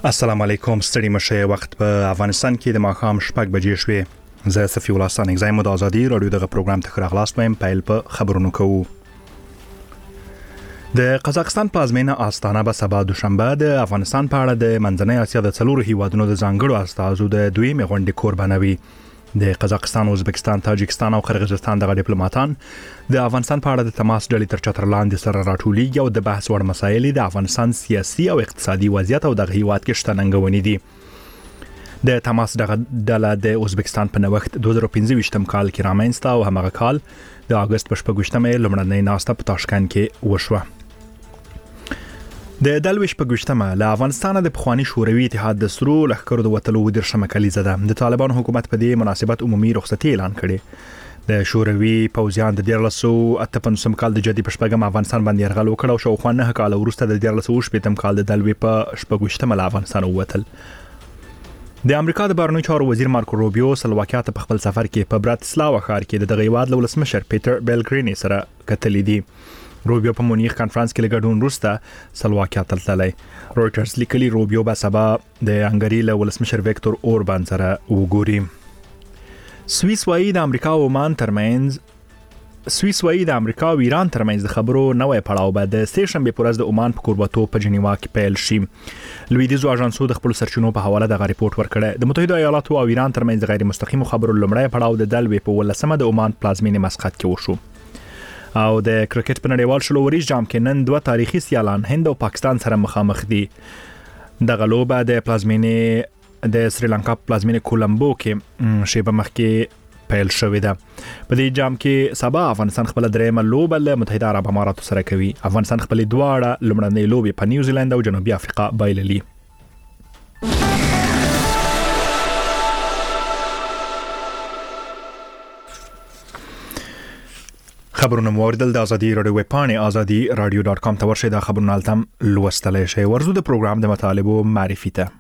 السلام علیکم. ستړي مشه وخت په افغانستان کې د ماښام 6 بجې شوې. زه صفی الله حسن اگزایم د ازادي رادیو دغه پروګرام ته خلاص وایم. پیل په خبرونو کوو. د قزاقستان پلازمینه آستانه به سبا دوشنبه د افغانستان په اړه د منځنۍ اسیا د څلورو هیوادونو د ځانګړو استازو د دویمې غونډې کوربه وي. د قزاقستان، ازبکستان، تاجکستان او قرغیزستان دغه ډیپلوماټان د افغانستان په اړه د تماس ډلې تر چتر لاندې سره راټولېږي او د بحث وړ مسایل د افغانستان سیاسي او اقتصادي وضعیت او دغه هیواد کې شته ننګونې دي. د تماس دغه ډله د ازبکستان په نوښت 2015 کال کې رامنځته او همغه کال د اگست په 14مه لومړنۍ ناسته په تاشکند کې وشوه. د دلويش په ګشتمه له افغانستان د پخوانی شوروي اتحاد د سرو لښکرو د وټلو د شمه کلیزه ده. د طالبان حکومت په دې مناسبت عمومي رخصتي اعلان کړي. د شوروي پوځیان د 1958 کال د جدي پښپګم افغانستان باندې يرغل وکړ او شاوخوا 9 کال وروسته د 1960 کال د دلوي په شپږشتمه له افغانستان ووتل. د امریکا د بهرنیو چارو وزیر مارکو روبیو سلواکیا ته په خپل سفر کې په براتسلاوا ښار کې د دغه هیواد ولسمشر پیټر بیلګرینی سره کتلې دي. روبیو په مونیخ کانفرنس کې لګډون وروسته سلواکیا ته تللی. رويټرز لیکلي روبیو به سبا د هنګري له ولسمشر ویکتور اوربان سره وګوري. سویس وايي د امریکا او ایران ترمنځ د خبرو نوې پړاو به د سټیشن په ورځ د عمان په کوربتو په جنیوا کې پیل شي. لویدیزو اژانسو د خپل سرچینو په حواله د ریپورت ورکړی. د متحده ایالاتو او ایران ترمنځ د غیر مستقیم خبرو لومړی پړاو د دلوي په 18مه د عمان پلازمینه مسقط کې وشو. او د کرکټ په نړیوال شلوري جام کې نن دوه تاریخي سیالان هند او پاکستان سره مخامخ دي. دغه لوبه د پلازمینه د سریلانکا پلازمینه کولمبو کې شیبه مخکې پیل شوې ده. په دې جام کې سبا افغانستان خپل درېمه لوبه له متحده عرب اماراتو سره کوي. افغانستان خپل دواړه لومړنۍ لوبې په نیوزیلند او جنوبي افریقا بایللي. خبرونه موردل د ازادي رادیو ویب پاڼې azadi.radio.com ته ورشئ. دا خبرونه التم لوستلای شئ. ورزو د پروګرام د مطالبو معرفي ته.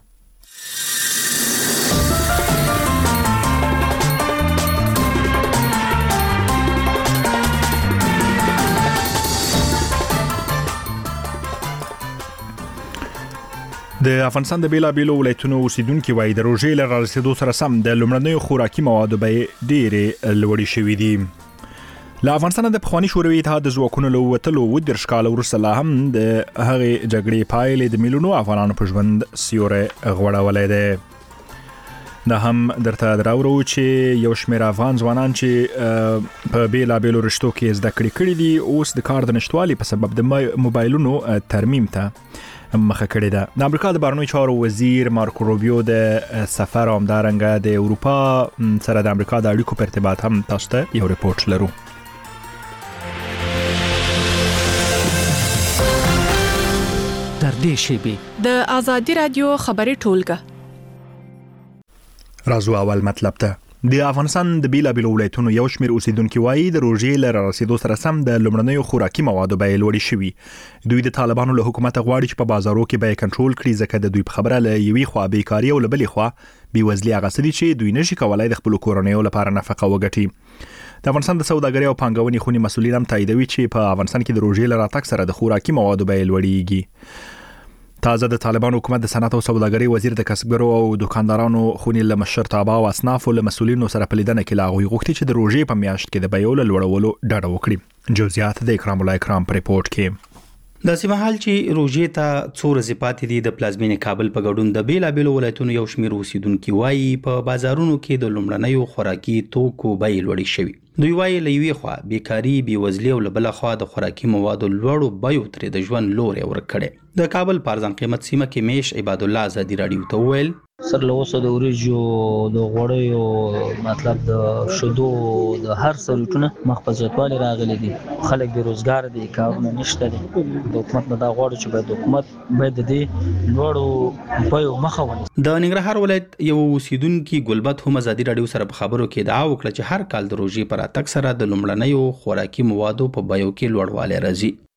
د افغانستان د بیلابیلو ولایتونو اوسیدونکو وایي د روژې له رارسېدو سره سم د لومړنیو خوراکي موادو بیې ډېرې لوړې شوې دي. له افغانستان د پخوانی شوروي اتحاد د ځواکونو له وتلو 10 کال وروسته لا هم د هغې جګړې پایلې د میلیونو افغانانو په ژوند سیوری غوړولی دی. دا هم درته دراوړو چې یو شمېر افغان ځوانان چې په بیلابیلو رشتو کې زده کړې کړي دي اوس د کار د نشتوالي په سبب د موبایلونو ترمیم ته مخه کړې ده. د امریکا د بهرنیو چارو وزیر مارکو روبیو د سفر او همدارنګه د اروپا سره د امریکا د اړیکو په ارتباط هم تاسو ته یو ریپورت لرو. د ازادي رادیو خبري ټولګه. رازو اول مطلب ته. د افغانستان د بیلابیلو ولایتونو یو شمېر اوسیدونکو وایي د روژې له رارسېدو سره سم د لومړنیو خوراکي موادو بیې لوړې شوي. دوی د طالبانو له حکومت غواړي چې په بازارو کې بیې کنټرول کړي ځکه د دوی په خبره له یوې خوا بیکاري او له بلې خوا بېوزلي هغه څه دي چې دوی نشي کولای د خپلو کورنیو لپاره نفقه وګټي. د افغانستان د سوداګرۍ او پانګونې خونې مسؤلین هم تاییدوي چې په افغانستان کې د روژې له راتګ سره د خوراکي موادو بیې لوړېږي. تازه د طالبان حکومت د صنعت او سوداګرۍ وزیر د کسبګرو او دکاندارانو خونې له مشرتابه او اصنافو له مسؤلینو سره په لیدنه کې لا هغوی غوښتي چې د روژې په میاشت کې د بیو له لوړولو ډډه وکړي. جزئیات د اکرام الله اکرام په ریپورت کې. داسې مهال چې روژې ته څو ورځې پاتې دي د پلازمینې کابل په ګډون د بیلابیلو ولایتونو یو شمېر اوسیدونکو وایي په بازارونو کې د لومړنیو خوراکي توکو بیې لوړې شوي. دوی وایي له یوې خوا بیکاري، بېوزلي او له بله خوا د خوراکي موادو لوړو بیو ترې د ژوند لوری ورک کړی. د کابل په ارزان قیمت سیمه کې میش عباد الله ازادي رادیو ته وویل سر له اوسه د وریجو د غوړیو مطلب د شودو د هر سروټونه مخ په زیاتوالی راغلي دي. خلک بیروزګار دي، کارونه نشته دي. د حکومت نه دا غواړو چې باید حکومت باید د دې لوړو بیو مخه ونیسي. د ننګرهار ولایت یو اوسیدونکي ګلبت هم ازادي رادیو سره په خبرو کې ادعا وکړه چې هر کال د روژې پر راتګ سره د لومړنیو خوراکي موادو په بیو کې لوړوالی راځي.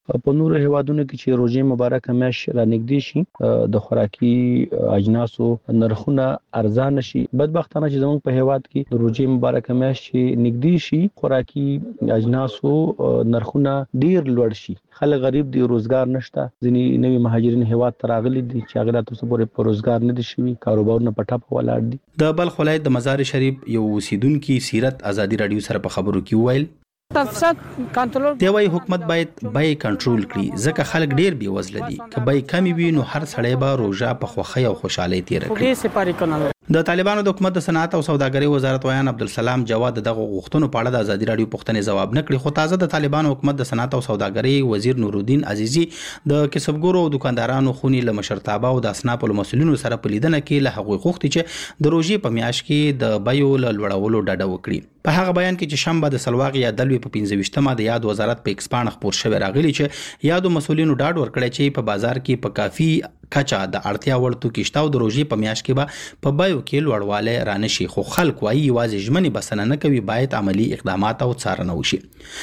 په نورو هیوادونو کې چې روزي مبارک میاشت را نږدې شي د خوراکي اجناسو نرخونه ارزان شي. بدبختانه چې زموږ په هیواد کې د روزي مبارک میاشت نږدې شي خوراکي اجناسو نرخونه ډیر لوړ شي. خلک غریب دي، روزګار نشته. ځینې نوي مهاجرین هیواد ته راغلي دي چې هغه تاسو پورې په روزګار نه دي شوي، کاروبارونه په ټپ ولاړ دي. د بلخ ولایت د مزار شریف یو اوسیدونکو سیرت ازادي رادیو سره په خبرو کې وویل تفسد کنټرول دی وايي حکومت باید بای کنټرول کړي ځکه خلک ډیر بي وزله دي. که بای کمی وي نو هر سړی به روزه په خوخي او خوشحالي تیر کړي. د طالبانو د حکومت د صنعت او سوداګرۍ وزارت ویان عبدالسلام جواد دغه غوښتنو په اړه د ازادي رادیو پوښتنې جواب نه کړی، خو تازه د طالبانو حکومت د صنعت او سوداګرۍ وزیر نورالدین عزیزی د کسبګرو او دکاندارانو خونی له مشرتابه او د اسناف له مسولینو سره په لیدنه کې له هغوی غوښتي چې د روزي په میاشت کې د بایو له لوړولو ډډه وکړي. په هغه بیان کې چې شنبه د سلواغ یا دلوي په 15مه د یاد وزارت په ایکسپان خبر شوی راغلی چې یادو مسولینو ډاډ ورکړی چې په بازار کې په کافي کچا د اړتیا وړ توکي شته او د روزي په میاشت کې به په بایو کې لوړواله رانشي، خو خلک وايي یوازې ژمنې بسنه نه کوي، باید عملی اقدامات او څارنه وشي.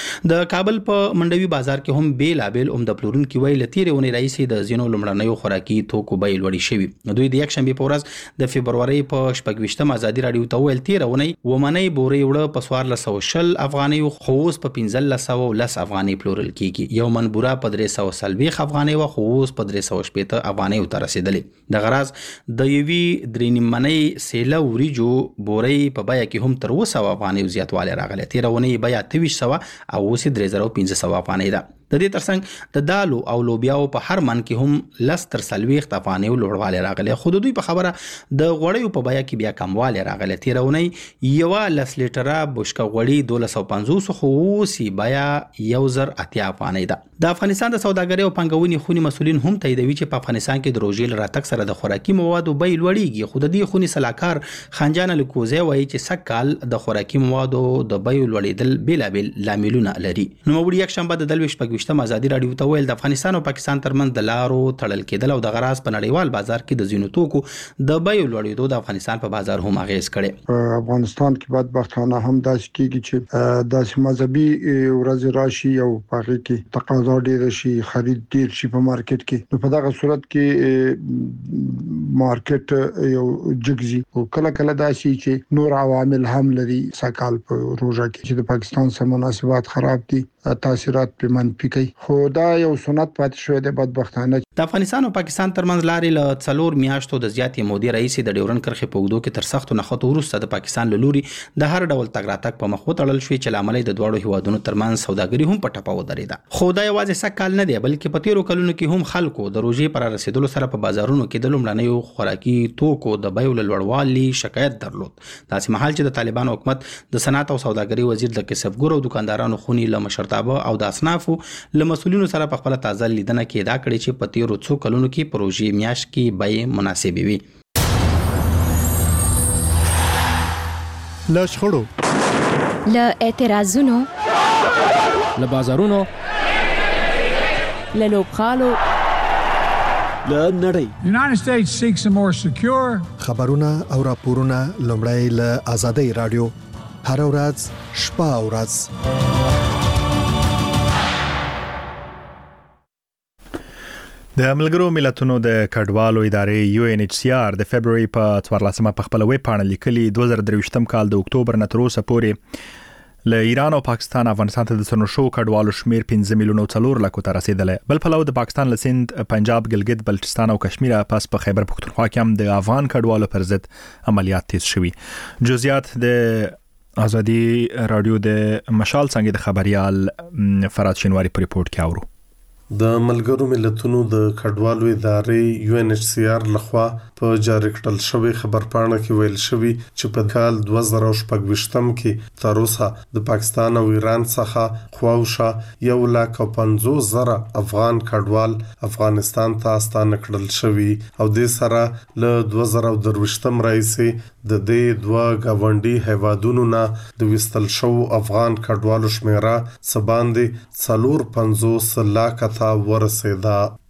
د کابل په منډوي بازار کې هم بیلابل د پلورونکو ویل تیرونی رئیس د زینو لمړنیو خوراکي توکو بای لوړی شوی. دوی د یک شنبه په ورځ د فبرवरी په 28مه ازادي رادیو ته ویل تیرونی ومنۍ بوري وړه په 1400 افغاني خو اوس په 1510 افغاني پلورل کیږي. یو من بورا په 340 افغاني او خو اوس په 380 افغاني ته رسیدلې. د غراض د یوي درینمنۍ سیله وریجو بوري په بیا کې هم تر 200 افغاني زیاتواله راغله. تیرونی بیا 2300 او اوس 3500 افغاني ده. د دې ترڅنګ د دالو او لوبیاو په هر من کې هم لستر سلويخت افغاني لوړواله راغله. خو دوی په خبره د غوړیو په بیا کې بیا کمواله راغله. تیرونی یو لس لیټره بشکه غوړی 1250 خو اوس بیا 1080 افغاني ده. د افغانستان د سوداګرۍ او پنګونې خونی مسولین هم تاییدوي چې په افغانستان کې د روزي راتګ سره د خوراکي موادو بیې لوړیږي. خو د دې خونی سلاکار خنجان لکوزه وایي چې سکهال د خوراکي موادو د بیې لوړیدل بیلابل لاملونه لري. نو وړي یک شنبه د دلوي شپږ ازادي رادیو ته ویل د افغانستان او پاکستان ترمنځ د لارو تړل کېدل او د غراض په نړیوال بازار کې د زینو توکو د بیو لوړېدو د افغانستان په بازار هم اغیز کړي. افغانستان کې بدبختانه هم داسې کېږي چې داسې مذهبي ورځ راشي او هغه کې تقاضا ډیر شي، خرید ډیر شي په مارکیټ کې. نو په دغه صورت کې مارکیټ یو جګزي او کله کله داسې چې نور عوامل هم لري. سکهال په روزه کې چې د پاکستان سره مناسبات خراب دي، تاثیرات په منفي کوي. خو دا یو سنت پاتې شوی دی بدبختانه. د افغانستان او پاکستان ترمنځ لارې له 4 میاشتو د زیاتې مودې رئیس د ډیورن کرښې په اوږدو کې تر سختو نښتو وروسته د پاکستان له لوري د هر ډول تګ راتګ په مخ وتړل شوې چې لامل د دوړو هیوادونو ترمنځ سوداګري هم په ټپه ودرېده. خو دا یوازې سکهال نه دی بلکې په تیرو کلونو کې هم خلکو د روزي پر رسیدلو سره په بازارونو کې د لومړنیو خوراکي توکو د بیو لوړوالي شکایت درلود. داسې مهال چې د طالبانو حکومت د صنعت او سوداګرۍ وزیر د کسبګرو او دکاندارانو خونی له مشرتابه او د اسنافو له مسولینو سره په خپل تازه لیدنه کې دا کړی چې په تیرو څو کلونو کې پروژې میاشت کې بیې مناسبې وي. له شخړو، له اعتراضونو، له بازارونو، له لوبغالو، له نړۍ. United States seeks a more secure. خبرونه او راپورونه لومړی له آزادۍ رادیو هر ورځ شپه او ورځ. د ملګرو ملتونو د کډوالو ادارې UNHCR د فبرवरी په 14مه په خپل ویب پاڼه لیکلي 2023م کال د اکتوبر نه تر اوسه پورې له ایران او پاکستان افغانستان ته د سنوشو کډوالو شمیر 5 میلیون 4 لک ته رسیدلی. بل پلو د پاکستان له سند، پنجاب، ګلګت بلتستان او کشمیر پس په خیبر پختونخوا کې هم د افغان کډوالو پر ضد عملیات تیز شوي. جزئیات د آزادي رادیو د مشال څنګه د خبريال فراد شینواری په ریپورت کې اورو. د ملګرو ملتونو د کډوالو ادارې UNHCR لخوا په جاری کړل شوی خبرپاڼه کې ویل شوی چې په کال 2024م کې تر اوسه د پاکستان او ایران څخه خواوشه 150,000 افغان کډوال افغانستان ته ستانه کړل شوی او د سره له 2023م راځي د دې دوه گاونډي هیوادونو نه د وستل شو افغان کډوالو شمیره سباندې 450 لک ته ورسېده.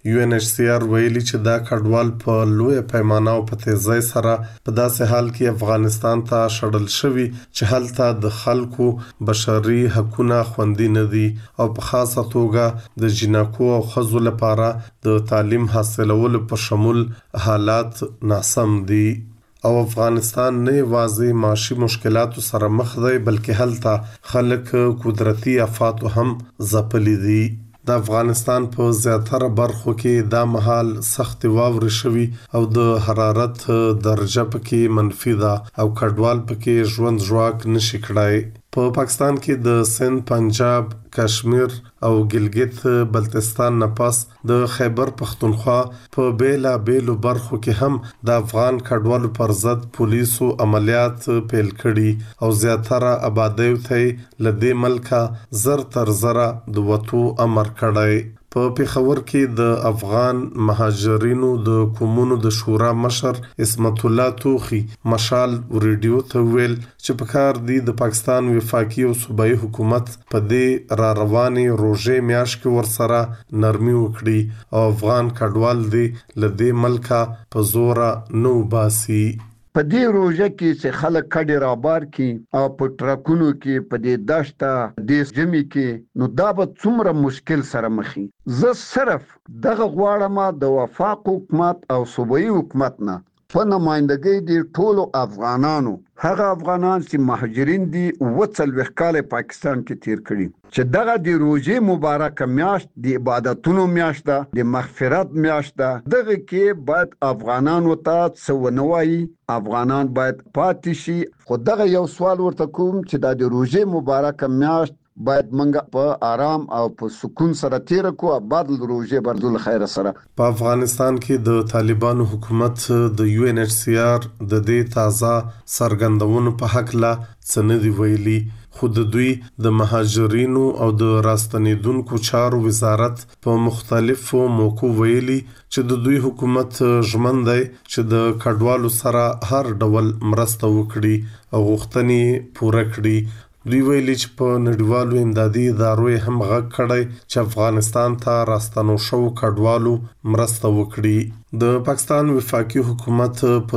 UNHCR ویلي چې دا کډوال په لوی پیمانه او په تیزی سره په داسې حال کې افغانستان ته شړل شوی چې هلته د خلکو بشري حقوقونه خوندي نه دي او په خاصه توګه د جنکو او ښځو لپاره د تعلیم حاصلولو په شمول حالات ناسم دي او افغانستان نه یوازې معاشي مشکلاتو سره مخ دی بلکې هلته خلک قدرتي آفات هم ځپلي دي د افغانستان په زیاتره برخو کې دا مهال سخت واورې شوي او د حرارت درجه پکې منفي ده او کډوال پکې ژوند ژواک نشي کړای په پاکستان کې د سند پنجاب کشمیر او ګلګت بلتستان نه پاس د خیبر پختونخوا په بیلا بیلو برخو کې هم د افغان کډوالو پر ضد پولیسو عملیات پیل کړي او زیاتره آبادیو ته لدې ملکا زر تر زره د وټو امر کړی په پیښور کې د افغان مهاجرینو د قومونو د شورا مشر اسمت الله توخی مشال ریډیو ته ویل چې په کار دی د پاکستان وفاقي او صوبایي حکومت په دې را رواني روزه میاش کې ورسره نرمي وکړي او افغان کډوال دی لدې ملکا په زور نو باسي په دې روزه کې چې خلک کډې رابار کی او په ټرکونو کې په دې داشته د جمی کې نو دا به څومره مشکل سره مخې زه صرف دغه غواړم د وفاق حکومت او صوبایي حکومت نه په نمائندګۍ د ټولو افغانانو هغه افغانان چې مهاجرین دي وڅلوېښت کاله پاکستان کې تیر کړي چې دغه د روزې مبارکه میاشت د عبادتونو میاشت ده د مغفرت میاشت ده دغه کې باید افغانانو ته څه ونه وایي افغانان باید پاتې شي خو دغه یو سوال ورته کوم چې د روزې مبارکه میاشت باید منګه په آرام او په سکون سره تیر کو بعد روزه بردل خیر سره په افغانستان کې د طالبانو حکومت د UNHCR د دې تازه سرګندونو په حق لا سندې ویلي خود دوی د مهاجرینو او د راستنیدونکو چارو وزارت په مختلفو موقعو ویلي چې د دوی حکومت ژمن دی چې د کډوالو سره هر ډول مرسته وکړي او غوښتنې پوره کړي دوی ویلي چې په نړیوالو امدادي ادارو هم غږ کړی چې افغانستان ته راستنو شو کډوالو مرسته وکړي د پاکستان وفاقي حکومت په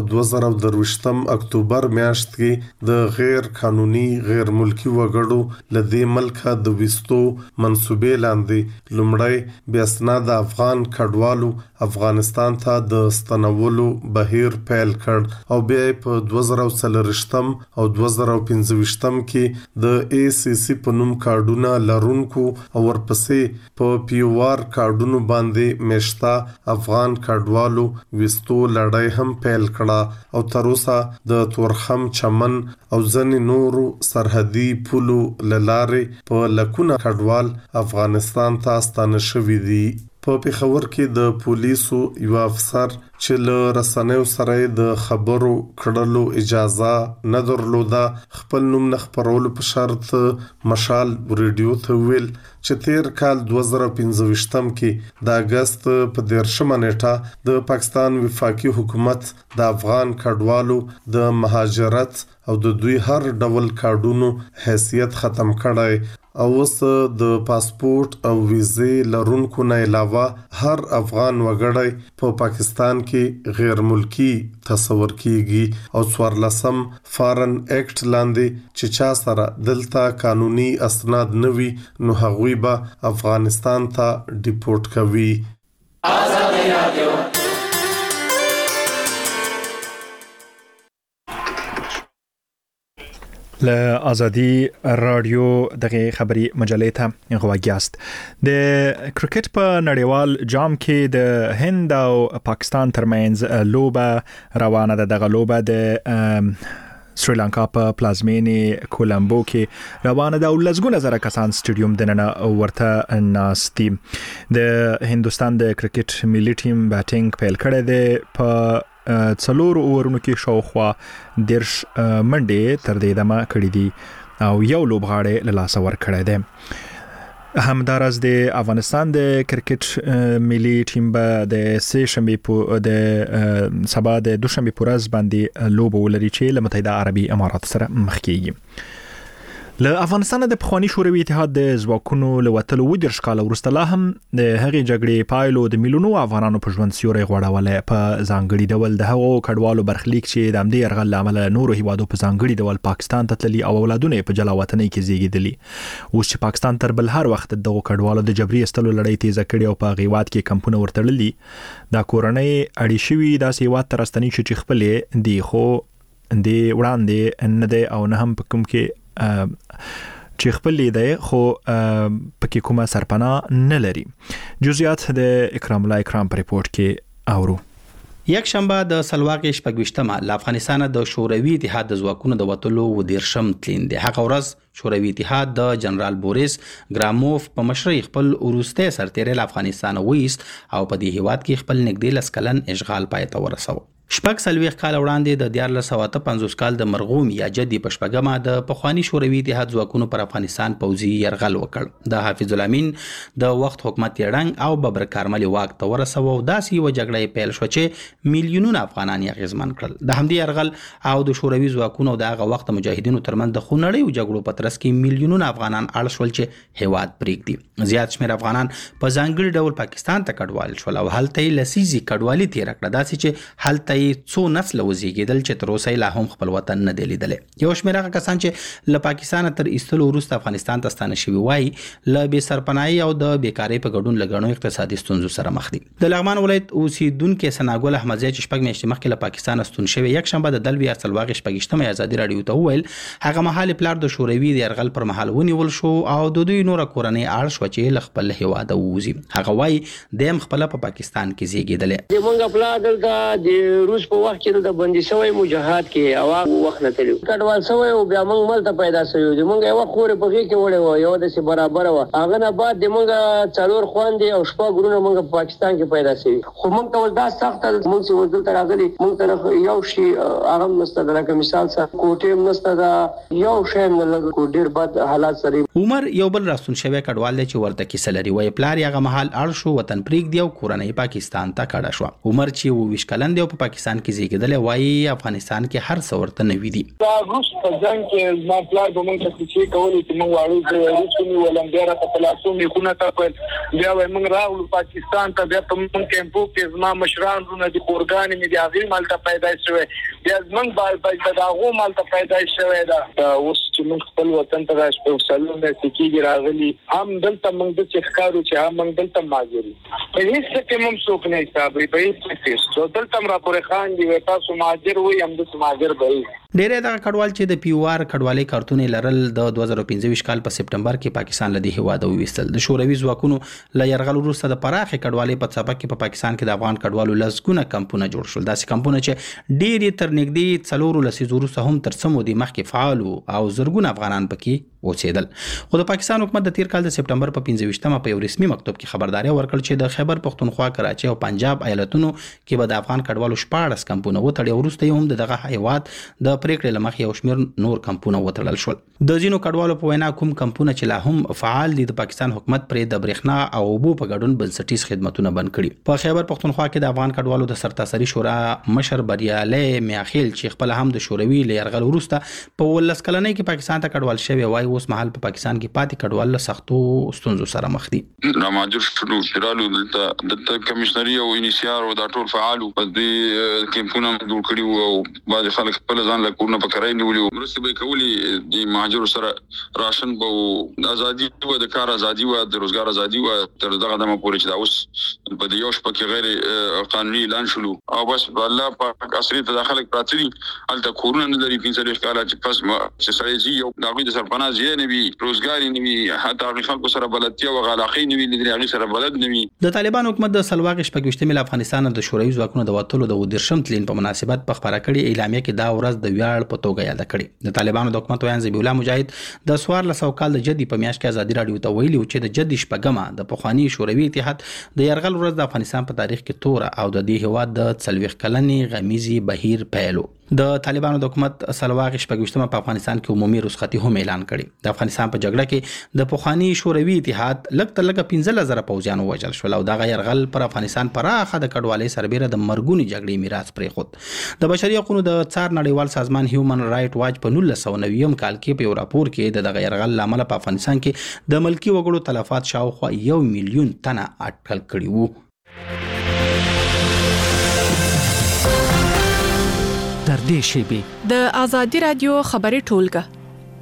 2023 اکتوبر میاشت کې د غیر قانوني غیر ملکی وګړو لدې ملکه د وستو منسوبې لاندې لومړی بیا اسناد افغان کډوالو افغانستان ته د ستنولو بهیر پیل کړ او بیا په 2023 او 2025 کې د ACC په نوم کارډونه لرونکو او ورپسې په پیوار کارډونو باندې مشتا افغان کډوالو وستو لړۍ هم پیل کړه او تر اوسه د تورخم چمن او ځنې نورو سرحدي پولو لارې په لکونه کډوال افغانستان ته ستانه شوي دي په پیښور کې د پولیسو یو افسر چې له رسنیو سره د خبرو کړلو اجازه نه درلوده خپل نوم نه خپرولو په شرط مشال ریډیو ته ویل چې تیر کال 2015 کې د اگست په 13 نیټه د پاکستان وفاقي حکومت د افغان کډوالو د مهاجرت او د دوی هر ډول کارډونو حیثیت ختم کړای او اوس د پاسپورت او ویزې لرونکو نه علاوه هر افغان وګړی په پاکستان کې غیر ملکی تصور کیږي او 14 فارن ایکټ لاندې چې چا سره دلته قانوني اسناد نوي نو هغوی به افغانستان ته ډیپورت کوي آزادي رادیو له ازادي رادیو دغه خبري مجلې ته غواګیاست د کرکټ په نړیوال جام کې د هند او پاکستان ترمنځ لوبه روانه ده دغه لوبه د سریلانکا په پلازمینې کولمبو کې روانه ده او لزګونه زره کسان سټیډیوم دننه ورته ناستي د هندستان د کرکټ ملي ټیم بیټینګ پیل کړی دی په څلور اورونو کې شاوخوا 10 منډې تر دې دمه کړې دي او یو لوبغاړی له لاسه ورکړی دی همدارس د افغانستان د کرکټ ملي ټیم به د سه شنبه د سبا د دوشنبه پورز باندې لوب ولري چې له متحده عربي امارات سره مخ کیږي له افغانستان د پخوانی شوروي اتحاد د ځواکونو له وتلو ودرش کال وروسته لا هم د هغې جګړې پایلو د میلیونو افغانانو په ژوند سیوري غوړولې په ځانګړي ډول د هغو کډوالو برخلیک چې د همدې یرغل له امله نورو هیوادو په ځانګړي ډول پاکستان ته تللي او اولادونه په جلا وطنۍ کې زیږیدلي. اوس چې پاکستان تر بل هر وخت دغه کډوالو د جبري استلو لړۍ تیزه کړې او په غیوات کې کمپونه ورتړلي، دا کورنۍ اړې شوي داسې هیواد ته راستني چې خپلې دی خو د وړاندې نه دی او نه هم په کوم کې چې خپل دی خو پکې کومه سرپناه نه لري. جزئیات د اکرام الله اکرام په ریپورت کې اورو. یک شنبه د سلواغې شپږویشتمه له افغانستان د شوروي اتحاد د ځواکونو د وتلو و دیرشم تلین دی. هغه ورځ شوروي اتحاد د جنرال بوریس ګراموف په مشرۍ خپل وروسته سرتیری له افغانستان وایست او په دې هیواد کې خپل نږدې لس کلن اشغال پای ته ورساوه. شپږ څلوېښت کال وړاندې د 1450 کال د مرغوم یا جدي په شپږمه د پخوانی شوروي اتحاد ځواکونو پر افغانستان پوځي یرغل وکړ. د حافظ الامین د وخت حکومت یړنګ او ببر کارمل واک ته ورسوه او داسې یو جګړه پیل شو چې میلیونونه افغانان یې اغیزمن کړل. د همدې یرغل او د شوروي ځواکونو د هغه وخت مجاهدینو ترمنځ د خونړیو جګړو په ترڅ کې میلیونونه افغانان اړ شول چې هیواد پرېږدي. زیات شمېر افغانان په ځانګړي ډول پاکستان ته کډوال شول او هلته یې لسیزي کډوالي تیر کړه، داسې چې هلته څو نسل وزیږیدل چې تر اوسه لا هم خپل وطن نه دی لیدلی. یو شمېر هغه کسان چې له پاکستان تر ایستلو وروسته افغانستان ته ستانه شوي وایي له بې سرپناهي او د بیکارۍ په ګډون له ګڼو اقتصادي ستونزو سره مخ دي. د لغمان ولایت اوسیدونکي ثناګل احمدزی چې شپږ میاشتې مخکې له پاکستان ستون شوی یک شنبه د دلوي سلواغې شپږشتمه ازادي رادیو ته وویل هغه مهال پلار د شوروي د یرغل پر مهال ونیول شو او د دوی نور کورنۍ اړ شو چې له خپل هیواده ووځي. هغه وایي د خپل په پاکستان کې زیږیدل. زمونږ پلار دلته د روس په وخت کې د بندي شوی مجاهد کې او وخت نه تلو کډوال شوی او بیا موږ ملته پیدا شوی. زمونږ یو خورې په کې وړه و یو د سي برابر و هغه نه بعد زمونږ څلور خواندې او شپږ ګرونه موږ په پاکستان کې پیدا شوی. خو موږ ته دا سخت موږ چې وځل تر راغلي موږ ته یو شی هغه مستدل لکه مثال سره کوټه مستدل یو شی نه کو ډیر بد حالات سره. عمر یو بل راستون شوی کډوال چې ورته کې سلري وای پلار هغه محل اړ شو وطن پرېږدي او کورنۍ پاکستان ته کډه شو. عمر چې 20 کلن دی او په پاکستان کې زیږیدل وایي افغانستان کې هر څه ورته نوي دي. دا روس په ځان کې ما پلار به موږ ته چې کولې چې موږ واړو د روسونی ولندره په پلاسونی خونه ته بیا موږ راغلو پاکستان ته بیا په موږ کېمپو کې زما مشران زونه دي اورګان مې دي هغه مالته پیدا شوی بیا موږ باید دا غو مالته پیدا شوی دا اوس چې موږ خپل وطن ته راشو په سلونه سکیږي راغلي هم دلته موږ د ښکارو چې هم موږ دلته ماجري په هیڅ کې موږ څوک نه حسابي په هیڅ کې دلته را پورې خان دی تاسو ماجر وي هم د ماجر به ډېر د کډوال چې د پیوار کډوالۍ کارتونې لرل د 2015 کال په سپټمبر کې پاکستان لدی هواده وېستل. د شوروي ځواکونو له یرغل وروسته د پراخې کډوالۍ په څپه کې په پاکستان کې د افغان کډوالو لسګونه کمپونه جوړ شول. داسې کمپونه چې ډېر تر نږدې څلورو لسیزو وروسته هم تر څو مودې مخکې فعال او زرګونه افغانان پکې اوسېدل. خو د پاکستان حکومت د تیر کال د سپټمبر په 15مه په یو رسمي مکتوب کې خبرداري ورکړه چې د خیبر پختونخوا، کراچۍ او پنجاب ایالتونو کې به د افغان کډوالو 14 کمپونه وتړي. وروسته هم دغه هیواد د پریکړې لمخې یو شمېر نور کمپونه وتړل شول. د ځینو کډوالو په وینا کوم کمپونه چې لا هم فعال دي د پاکستان حکومت پرې د برېښنا او اوبو په ګډون بنسټیز خدماتونه بند کړي. په خیبر پختونخوا کې د افغان کډوالو د سرتاسري شورا مشر بریالي میاخیل چې خپل هم د شوروي له یرغل وروسته په 19 کلنۍ کې پاکستان ته کډوال شوی وای اوس مهال په پاکستان کې پاتې کډوال له سختو ستونزو سره مخ دي. راماجر شلو شرالو د کمشنري او انیسیار او د ټول فعالو په دې کمپونه جوړ کړي او بعض خلک خپل ځان له کورونه په کرای نیولي مرسته به کولی د مهاجرو سره راشن به ازادي او د کار ازادي او د روزګار ازادي او تر دغه دمه پورې چې دا اوس په دې یو شپه کې غیر قانوني اعلان شلو او بس الله پاک اصلي تداخل پراتري الته کورونه نه لري 300 کاله چې پس چې سړی زی یو دغه د سرپناه زی نه وي روزګار نه وي حتی خلکو سره بلدتیا او غلاقي نه وي لري سره بلد نه وي. د طالبان حکومت د سلواغې شپږویشتمې افغانستان د شوروي ځواکونو د وټولو د ودرشم تلین په مناسبت په خبره کړي اعلامیه کې دا ورځ د ویاړ په توګه یاد کړي. د طالبانو د حکومت ویان ذبیح الله مجاهد د 1400 کال د جدي په میاشت کې ازادي رادیو ته ویلي چې د جدي شپږمه د پخوانی شوروي اتحاد د یرغل ورځ د افغانستان په تاریخ کې تور او د دې هواد د 40 کلنې غمیزي بهیر پیلو. د طالبانو د حکومت سلواغ شپږشتمه په افغانستان کې عمومي رخصتي هم اعلان کړي. د افغانستان په جګړه کې د پخوانی شوروي اتحاد لږ تر لږه 15000 پوځیان وژل شول او دغه يرغل پر افغانستان پراخه د کډوالۍ سربېره د مرګونی جګړې میراث پرېښود. د بشري حقوقو د څار نړیوال سازمان هیومن رائټ واچ په 1990 کال کې په یو راپور کې دغه يرغل لامل په افغانستان کې د ملکی وګړو تلفات شاوخوا 1 میلیون تنه اټکل کړي وو. در دې شیبې د آزادي رادیو خبري ټولګه.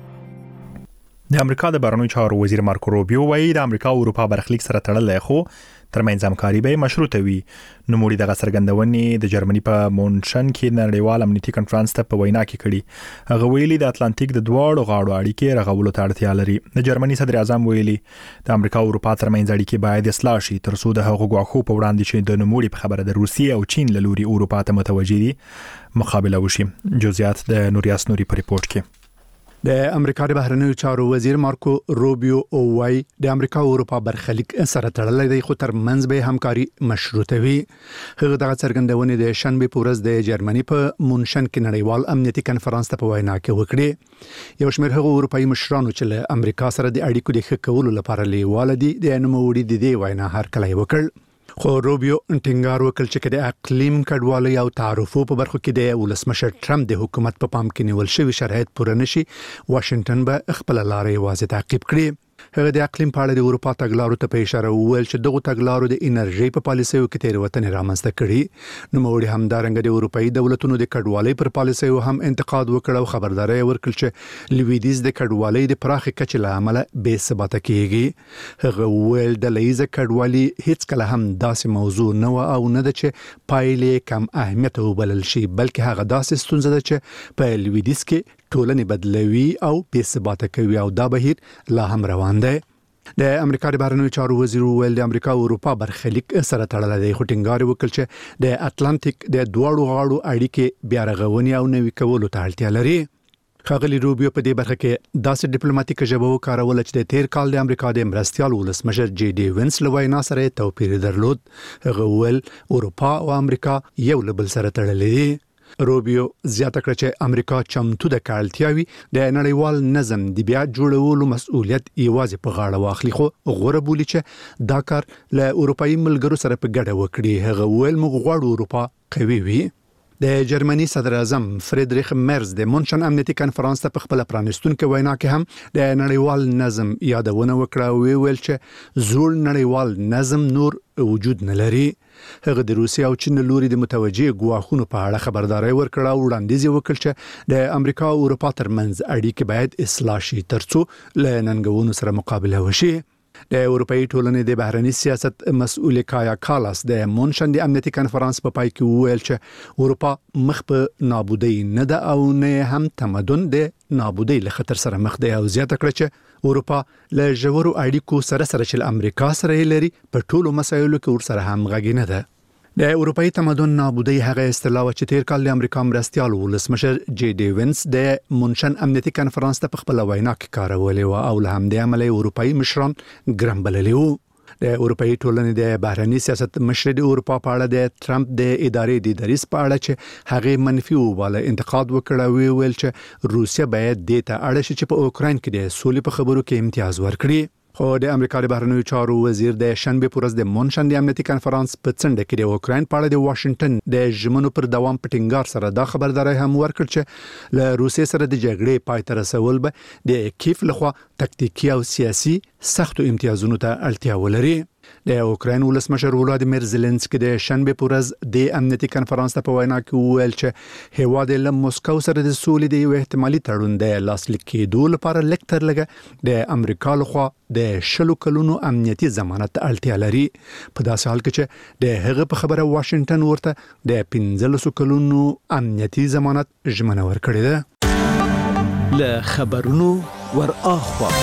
د امریکا د بهرنیو چارو وزیر مارکو روبیو وایي د امریکا او اروپا برخلیک سره تړلې خو ترمنځ همکاري به مشروطه وي. نو موږ دغه څرګندونې د جرمني په مونشن کې نړیوال امنیتي کنفرانس ته په وینا کې کړي. هغه ویلي د اتلانتیک د دواړو غاړو اړیکې رغولو ته اړتیا لري. د جرمني صدر اعظم ویلي د امریکا او اروپا ترمنځ اړیکې باید اصلاح شي ترڅو د هغو غواخو په وړاندې چې د نوموړي په خبره د روسیې او چین له لوري اروپا ته متوجي دي مقابله وشي. جزئیات د نوریاس نوري په ریپورت کې. د امریکا د بهرنیو چارو وزیر مارکو روبیو وايي د امریکا او اروپا برخلیک سره تړلې دی خو ترمنځ به همکاري مشروطه وي. هغه دغه څرګندونې د شنبه په ورځ د جرمني په مونشن کې نړیوال امنیتي کنفرانس ته په وینا کې وکړي. یو شمېر هغه اروپایي مشرانو چې له امریکا سره د اړیکو د ښه کولو لپاره لیواله دي د نوموړي د دې وینا هرکلی وکړ. خو روبیو ټینګار وکړ چې د اقلیم کډوالۍ او تعرفو په برخو کې د ولسمشر ټرمپ د حکومت په پام کې نیول شوی شرایط پوره نشي واشنگټن به خپل لارې واضح تعقیب کړي. هغه د اقلیم په اړه د اروپا تګلارو ته په اشاره وویل چې دغه تګلارو د انرژي په پالیسیو کې تېروتنې رامنځته کړي. نو موږ همدارنګه د اروپאי دولتونو د کډوالۍ پر پالیسیو هم انتقاد وکړ او خبرداري ورکړل چې لویدیز د کډوالۍ د پراخ کچې له امله بې ثباته کیږي. هغه ویل د لیزه کډوالۍ هیڅ کله هم داسې موضوع نه و او نه ده چې پایلې کم اهمیت وبلل شي بلکې هغه داسې ستونزه ده چې په لویدیز کې ټولنې بدلوي او بې ثباته کوي او دا بهیر لا هم روان دی. د امریکا د بهرنیو چارو وزیر ویل د امریکا او اروپا برخلیک سره تړلې دی خو ټینګار وکړ چې د اتلانتیک د دواړو غاړو اړیکې بیا رغونې او نوي کولو ته اړتیا لري. خاغلی روبیو په دې برخه کې داسې ډیپلوماټیک ژبه وکاروله چې د تیر کال د امریکا د مرستيال ولسمشر جی ډي وینس له وینا سره توپیر درلود. هغه ویل اروپا او امریکا یو له بل سره تړلې دي. روبیو زیاته کړ چې امریکا چمتو د کارلتیاوي د نړیوال نظم د بیا جوړولو مسؤلیت یوازې په غاړه واخلي خو غوړه بولی چې دا کار له اروپאי ملګرو سره په ګډه وکړي. هغه ویل موږ غواړو اروپا قوي وي. د جرمني صدر اعظم فریدریخ مرز د مونشن امنیتي کنفرانس ته په خپل پرانستونکو وینا کې هم د نړیوال نظم یادونه وکړه او ویل چې زوړ نړیوال نظم نور وجود نه لري. هغه د روسیې او چین لوري د متوجي غواخونو په اړه خبرداري ورکړه او وړاندیز وکړ چې د امریکا او اروپا ترمنځ اړیکې باید اصلاح شي ترڅو له ننګونو سره مقابله وشي. د اروپאי ټولنې د بهرنی سیاست مسؤل کایا کالاس د مونشن د امنیتي کنفرانس په پای کې وویل چې اروپا مخ په نابودۍ نه ده او نه هم تمدن د نابودۍ له خطر سره مخ دی او زیاته کړ چې اروپا له ژورو اړیکو سره چې امریکا سره لري په ټولو مسایلو کې ورسره همغږي نه ده. د اروپאי تمدن نابودۍ هغه اصطلاح چې تیر کال د امریکا مرستيال ولسمشر جی ډي وینس د مونشن امنیتي کنفرانس ته په خپل وینا کې کارولې او له همدې عمله اروپאי مشران ګرم بللي وو. د اروپאי ټولنې د بهرنی سیاست مشر د اروپا په اړه د ټرمپ د ادارې د دریس په اړه چې هغه منفي وواله انتقاد وکړ او ویل چې روسیا باید د ته اړه شي چې په اوکراین کې د سولې په خبرو کې امتیاز ورکړي. خو د امریکا د بهرنیو چارو وزیر د شنبه پر ورځ د مونشن د امنیتي کنفرانس په څنډه کې د اوکراین په اړه د واشنگټن د ژمنو پر دوام په ټینګار سره دا خبرداري هم ورکړ چې له روسیې سره د جګړې پای ته رسول به د کیف لخوا تکتیکی او سیاسي سختو امتیازونو ته اړتیا ولري. د اوکراین ولسمشر ولادیمیر زيلنسکي د شنبه پر ورځ د امنیتي کنفرانس ته په وینا کې وویل چې هیواد له موسکو سره د سولې د یو احتمالي تړون د لاسلیک کېدو لپاره لکتر لګه د امریکا لخوا د 10 کلونو امنیتي ضمانت اړتیا لري. په داسې حال کې چې د هغه په خبره واشنگټن ورته د 15 کلونو امنیتي ضمانت ژمنه ورکړې ده. له خبرونو ور اخوا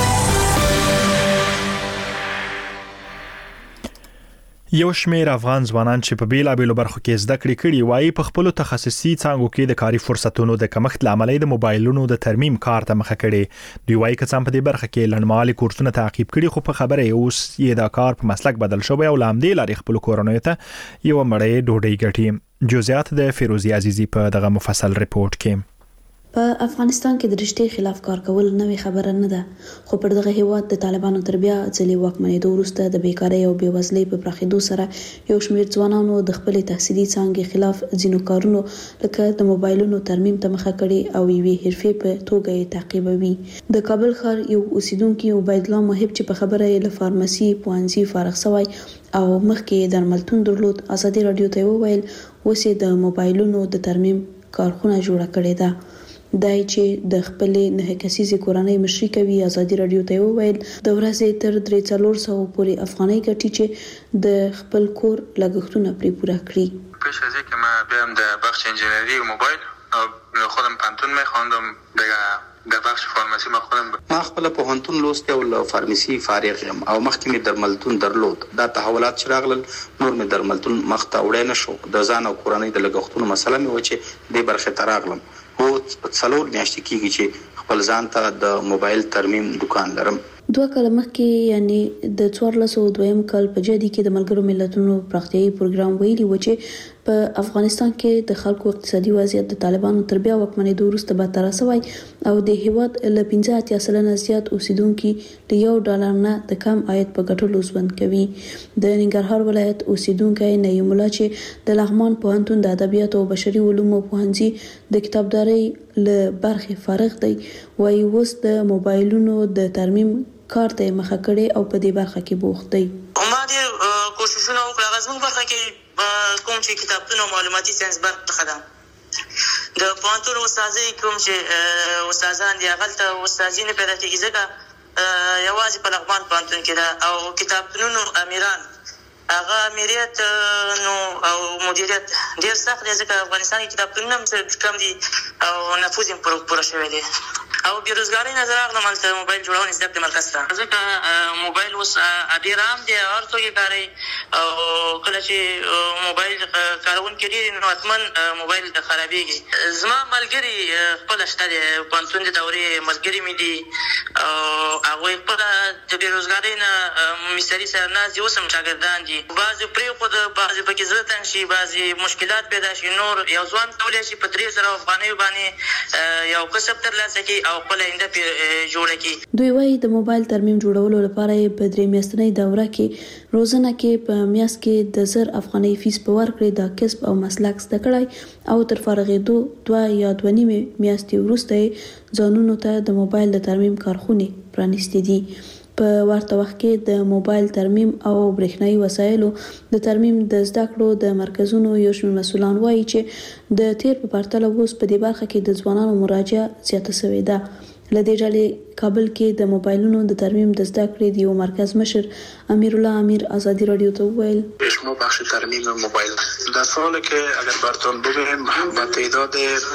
یو شمېر افغان ځوانان چې په بیلابېلو برخو کې زده کړې کړي وایي په خپل تخصصي څانګو کې د کاري فرصتونو د کمښت لامل د موبایلونو د ترمیم کار ته مخه کړي. دوی وایي که څه په دې برخه کې لنډمهالي کورسونه تعقیب کړي خو په خبره اوس یې دا کار په مسلک بدل شوی او لامدې لري خپل کورنۍ ته یو مړې ډوډۍ ګټي. جزئیات د فیروزی عزیزی په دغه مفصل ریپورت کې. په افغانستان کې د رښتې خلاف کار کول نوې خبره نه ده، خو پر دغه هیواد د طالبانو تر بیا ځلې واکمنېدو وروسته د بیکارۍ او بېوزلۍ په پراخېدو سره یو شمېر ځوانانو د خپلې تحصیلي څانګې خلاف ځینو کارونو لکه د موبایلونو ترمیم ته مخه کړې او یوې حرفې په توګه یې تعقیبوي. د کابل ښار یو اوسیدونکي عبیدالله محب چې په خبره یې له فارمسي پوهنځي فارغ شوی او مخکې درملتون درلود، ازادي راډیو ته وویل اوس یې د موبایلونو د ترمیم کارخونه جوړه کړې ده. دای چې د خپلې 9 کسیزې کورنۍ مشري کوي، ازادي راډیو ته وویل د ورځې تر 300 پورې افغانۍ ګټي چې د خپل کور لګښتونه پرې پوره کړي. پیش از اینکه من بیام در بخش انجینری موبایل خودم پانتون میخواندم در بخش فارمسی ما خپل پوهنتون لوست او له فارمسی فارغ یم او مخکې می درملتون درلود. دا تحولات چې راغلل نور می درملتون مخ ته وړې نشو. د ځان او کورنۍ د لګښتونو مسله مې و چې د برخه تراغلم. هو څلور میاشتې کېږي چې خپل ځان ته د موبایل ترمیم دکان لرم. 2 کاله مخکې یعنی د 1402 کال په جدي کې د ملګرو ملتونو پراختیایي پروګرام ویلي و چې په افغانستان کې د خلکو اقتصادي وضعیت د طالبانو تر بیا واکمنېدو وروسته بدتر شوی او د هیواد له 15% زیات اوسیدونکو د $1 نه د کم عاید په ګټلو ژوند کوي. د ننګرهار ولایت اوسیدونکی نعیم الله چې د لغمان پوهنتون د ادبیات او بشري علومو پوهنځي د کتابدارۍ له برخې فارغ دی، وايي اوس د موبایلونو د ترمیم کار ته مخه کړي او په دې برخه کې بوخت دی. ما ډېر کوششونه وکړل غزمو برخه کې کوم چې کتابتون او معلوماتي ساينس برخه ده. د پوهنتون استادي کوم چې استادان دي هغه ته استادي نه پیدا کېږي ځکه یوازې په لغمان پوهنتون کې ده او کتابتونونو امیران هغه امریت نو او مدیریت ډېر سخت دی ځکه افغانستان کې کتابتونونه هم کم دي او نفوذ یې پوره شوی دی او بیروزګارۍ نظر راغلم هلته موبایل جوړونې زده کړې مرکز ته ځکه موبایل اوس ډېر عام دی هر څوک یې کاروي او کله چې موبایل کاروونکي ډېر نو حتما موبایل خرابېږي. زما ملګري خپله شته دی پوهنتون د دورې ملګري مې دي او هغوی خپله د بیروزګارۍ نه مستري سره ناست دي، اوس هم شاګردان دي. بعضې پرېښوده، بعضې پکې زړه تنګ شي، بعضې مشکلات پیدا شي. نور یو ځوان کولی شي په 300 افغانیو باندې یو کسب ترلاسه کړي او خپل آینده جوړه کړي. دوی وايي د موبایل ترمیم جوړولو لپاره یې په 3 میاشتنۍ دوره کې روزانه کې په میاشت کې د 1000 افغانۍ فیس په ورکړې د کسب او مسلک زده کړای او تر فارغېدو 2 یا 2 میاشتې وروسته ځانونو ته د موبایل د ترمیم کارخونې پرانیستې دي. په ورته وخت کې د موبایل ترمیم او برېښنایي وسایلو د ترمیم د زده کړو د مرکزونو یو شمېر مسؤلان وایي چې د تیر په پرتله اوس په دې برخه کې د ځوانانو مراجعه زیاته شوې ده. له دې ډلې کابل کې د موبایلونو د ترمیم د زده کړې د یو مرکز مشر امیر الله امیر ازادي رادیو ته وویل شما بخش ترمیم موبایل در سالی که اگر براتون بگویم با تعداد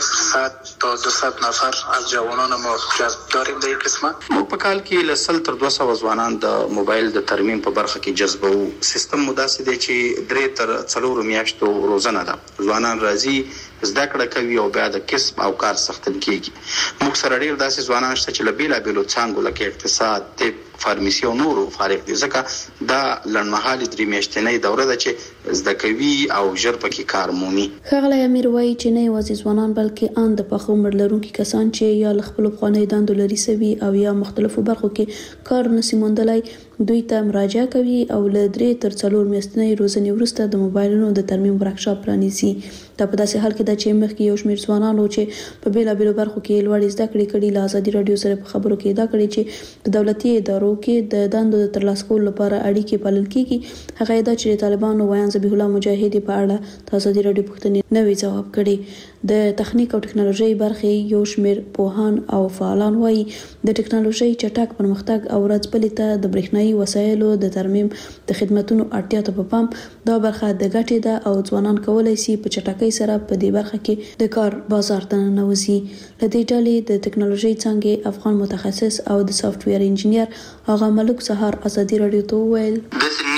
100 تا 200 نفر از جوانان ما جذب داریم در این قسمت. مو په کال کې له 100 تر 200 ځوانان د موبایل د ترمیم په برخه کې جذبو. سیستم مداسې دی چې 3 تر 4 میاشتو روزانه ده. ځوانان راځي زده کړه کوي او بیا د کسب او کار سختن کیږي. موږ سره ډیر داسې ځوانان شته چې له بیلابیلو څانګو لکه اقتصاد، طب، فارمسي او نورو فارغ دي ځکه دا لنډمهالي 3 میاشتنۍ دوره ده چې زده کوي او ژر پکې کار مومي. ښاغلی امیر وایي چې نه یوازې ځوانان بلکې ان د پخو عمر لرونکي کسان چې یا له خپلو پخوانیو دندو لرې سوي او یا مختلفو برخو کې کار نشي موندلی دوی ته مراجعه کوي او له 3 تر 4 میاشتنۍ روزنې وروسته د موبایلونو د ترمیم ورکشاپ پرانیزي. دا په داسې حال کې ده چې مخکې یو شمېر ځوانانو چې په بیلابیلو برخو کې لوړې زده کړې کړي له ازادي راډیو سره په خبرو کې دا کړي چې په دولتي ادارو کې د دندو د ترلاسه کولو لپاره اړیکې پالل کېږي. هغه دا چې طالبانو ویان ذبیح الله مجاهدي په اړه د ازادي راډیو پوښتنې نوې ځواب کړي. د تخنیک او ټکنالوژي برخې یو شمېر پوهان او فعالان وایي د ټکنالوژي چټک پرمختګ او ورځپلې ته د برېښنایي وسایلو د ترمیم د خدماتو اړتیا ته په پام دا برخه د ګټې ده او ځوانان کولای شي په چټکۍ سره په دې برخه کې د کار بازار ته ننوځي. له دې ډلې د ټکنالوژي څانګې افغان متخصص او د سافټویر انجینیر هغه ملک سهار ازادي راډیو ته وویل د نوې ټکنالوژي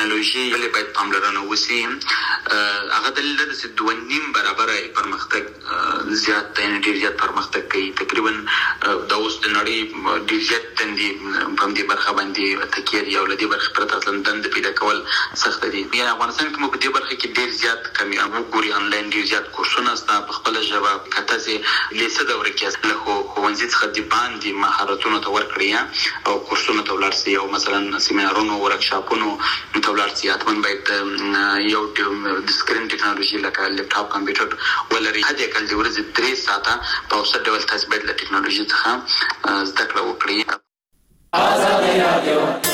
ټکنالوژي ولې باید پاملرنه وشي. هغه دلیل د 2.5 برابر پرمختګ زیات دی، ډیر زیات پرمختګ کوي. تقریبا د اوس د نړۍ ډیر زیات تندې په دې برخه باندې تکیه دی او لدی برخه پرته تلند پیدا کول سخت دي. یا افغانستان کې په دې برخه کې ډیر زیات کمی وګوري، انلاین ډیر زیات کورسونه ستا په خپل ژبه کته سي لیسه د ورکې له ښوونځي څخه د باندې مهارتونو ته ورکړي او کورسونه ته ولاړ سي او مثلا سیمینارونو ورکشاپونو ته ولاړ سي. اتمن باید یو د سکرین ټکنالوژي لکه لپټاپ کمپیوټر ولري. هدي کله د ورځې 3 ساعته په اوسط ډول تاسو باید له ټکنالوژي څخه زده کړه وکړئ. آزاد رادیو